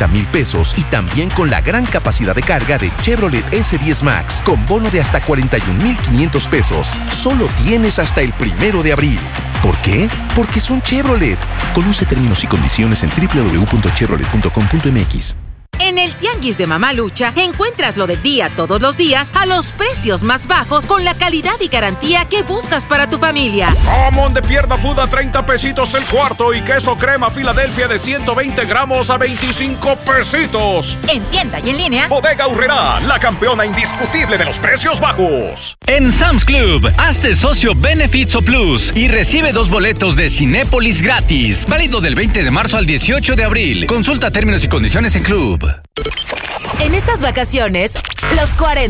$30,000 pesos y también con la gran capacidad de carga de Chevrolet S10 Max con bono de hasta $41,500 pesos. Solo tienes hasta el 1 de abril. ¿Por qué? Porque son Chevrolet. Conoce términos y condiciones en www.chevrolet.com.mx. En el Tianguis de Mamalucha encuentras lo del día todos los días a los precios más bajos con la calidad y garantía que buscas para tu familia. Jamón de pierna fuda 30 pesitos el cuarto y queso crema Filadelfia de 120 gramos a 25 pesitos. En tienda y en línea. Bodega Aurrerá, la campeona indiscutible de los precios bajos. En Sam's Club, hazte socio Benefits o Plus y recibe 2 boletos de Cinépolis gratis. Válido del 20 de marzo al 18 de abril. Consulta términos y condiciones en Club. En estas vacaciones, los 40